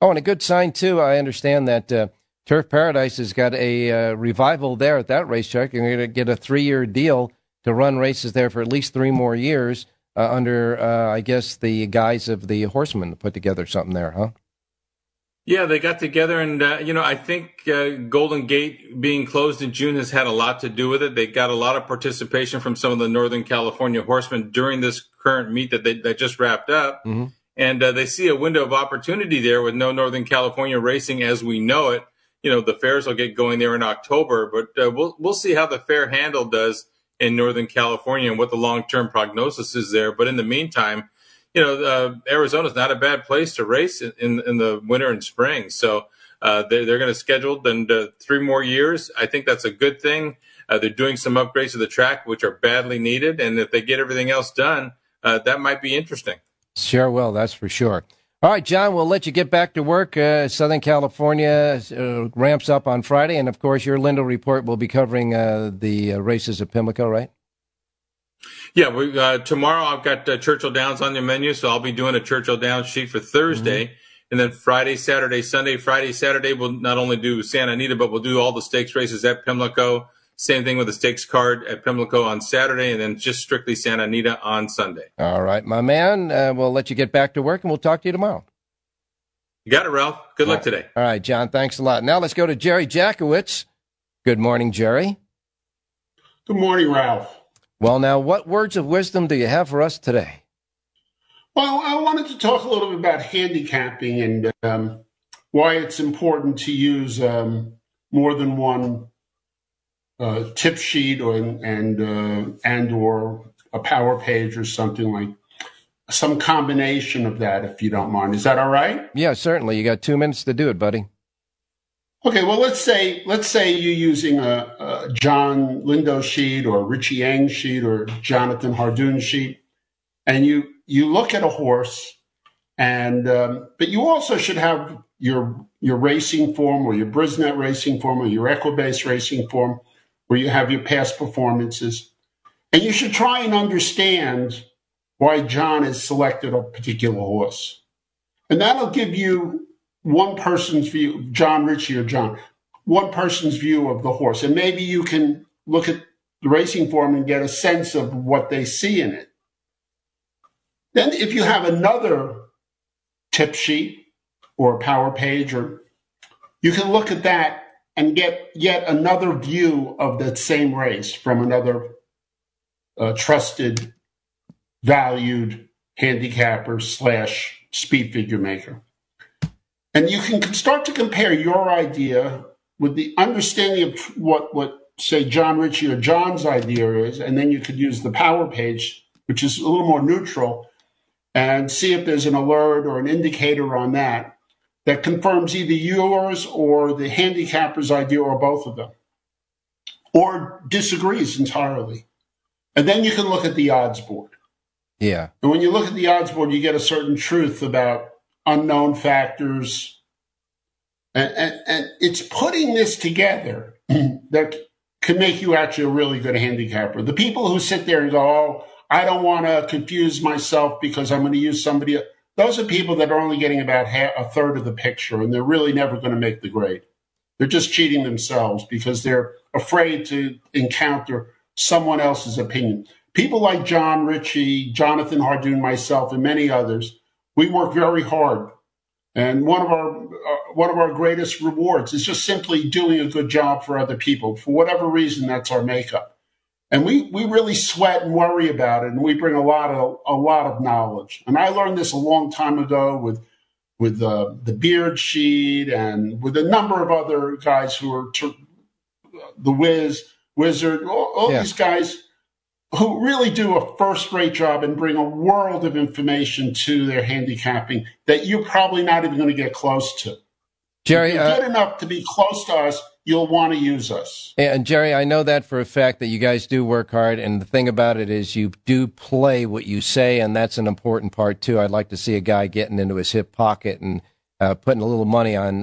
Oh, and a good sign, too, I understand that Turf Paradise has got a revival there at that racetrack. You're going to get a 3-year deal to run races there for at least 3 more years under, I guess, the guise of the Horsemen to put together something there, huh? Yeah, they got together, and, I think Golden Gate being closed in June has had a lot to do with it. They got a lot of participation from some of the Northern California horsemen during this current meet that just wrapped up. Mm-hmm. And they see a window of opportunity there with no Northern California racing as we know it. The fairs will get going there in October, but we'll see how the fair handle does in Northern California and what the long-term prognosis is there. But in the meantime, Arizona's not a bad place to race in the winter and spring. So they're going to schedule 3 more years. I think that's a good thing. They're doing some upgrades to the track, which are badly needed. And if they get everything else done, that might be interesting. Sure will, that's for sure. All right, John, we'll let you get back to work. Southern California ramps up on Friday. And, of course, your Lindell Report will be covering the races at Pimlico, right? Yeah, tomorrow I've got Churchill Downs on the menu, so I'll be doing a Churchill Downs sheet for Thursday. Mm-hmm. And then Friday, Saturday, Sunday. Friday, Saturday, we'll not only do Santa Anita, but we'll do all the stakes races at Pimlico. Same thing with the stakes card at Pimlico on Saturday, and then just strictly Santa Anita on Sunday. All right, my man. We'll let you get back to work, and we'll talk to you tomorrow. You got it, Ralph. Good luck today. All right, John, thanks a lot. Now let's go to Jerry Jackowitz. Good morning, Jerry. Good morning, Ralph. Well, now, what words of wisdom do you have for us today? Well, I wanted to talk a little bit about handicapping and why it's important to use more than one tip sheet or a power page or something, like some combination of that, if you don't mind. Is that all right? Yeah, certainly. You got 2 minutes to do it, buddy. Okay, well, let's say you're using a John Lindo sheet or Richie Yang sheet or Jonathan Hardoon sheet, and you look at a horse, and but you also should have your racing form or your Brisnet racing form or your Equibase racing form, where you have your past performances, and you should try and understand why John has selected a particular horse, and that'll give you one person's view, John Ritchie or John, one person's view of the horse. And maybe you can look at the racing form and get a sense of what they see in it. Then if you have another tip sheet or a power page, or you can look at that and get yet another view of that same race from another trusted, valued handicapper / speed figure maker. And you can start to compare your idea with the understanding of what say, John Ritchie or John's idea is, and then you could use the power page, which is a little more neutral, and see if there's an alert or an indicator on that confirms either yours or the handicapper's idea or both of them, or disagrees entirely. And then you can look at the odds board. Yeah. And when you look at the odds board, you get a certain truth about unknown factors, and it's putting this together that can make you actually a really good handicapper. The people who sit there and go, "Oh, I don't want to confuse myself because I'm going to use somebody else," those are people that are only getting about a third of the picture, and they're really never going to make the grade. They're just cheating themselves because they're afraid to encounter someone else's opinion. People like John Ritchie, Jonathan Hardoon, myself, and many others, we work very hard, and one of our greatest rewards is just simply doing a good job for other people. For whatever reason, that's our makeup, and we really sweat and worry about it, and we bring a lot of knowledge. And I learned this a long time ago with the Beard sheet and with a number of other guys who are the Wizard, all these guys who really do a first-rate job and bring a world of information to their handicapping that you're probably not even going to get close to. Jerry, if you're good enough to be close to us, you'll want to use us. And Jerry, I know that for a fact that you guys do work hard, and the thing about it is you do play what you say, and that's an important part too. I'd like to see a guy getting into his hip pocket and putting a little money on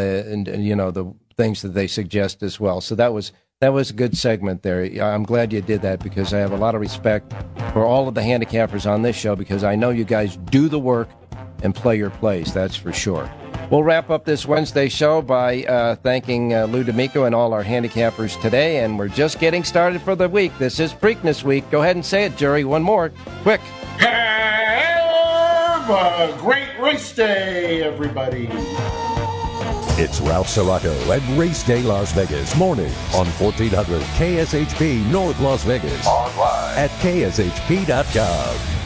the things that they suggest as well. So that was a good segment there. I'm glad you did that because I have a lot of respect for all of the handicappers on this show because I know you guys do the work and play your plays. That's for sure. We'll wrap up this Wednesday show by thanking Lou D'Amico and all our handicappers today, and we're just getting started for the week. This is Preakness Week. Go ahead and say it, Jerry. One more. Quick. Have a great race day, everybody. It's Ralph Siraco at Race Day Las Vegas, morning on 1400 KSHP North Las Vegas. Online at kshp.com.